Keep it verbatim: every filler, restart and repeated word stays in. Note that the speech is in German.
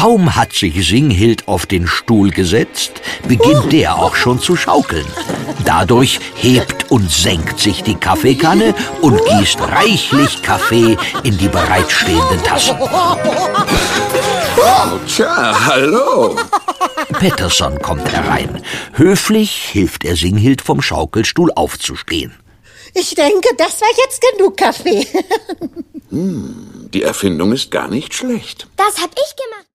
Kaum hat sich Singhild auf den Stuhl gesetzt, beginnt der auch schon zu schaukeln. Dadurch hebt und senkt sich die Kaffeekanne und gießt reichlich Kaffee in die bereitstehenden Tassen. Oh, tja, hallo. Pettersson kommt herein. Höflich hilft er Singhild vom Schaukelstuhl aufzustehen. Ich denke, das war jetzt genug Kaffee. Hm, die Erfindung ist gar nicht schlecht. Das hab ich gemacht.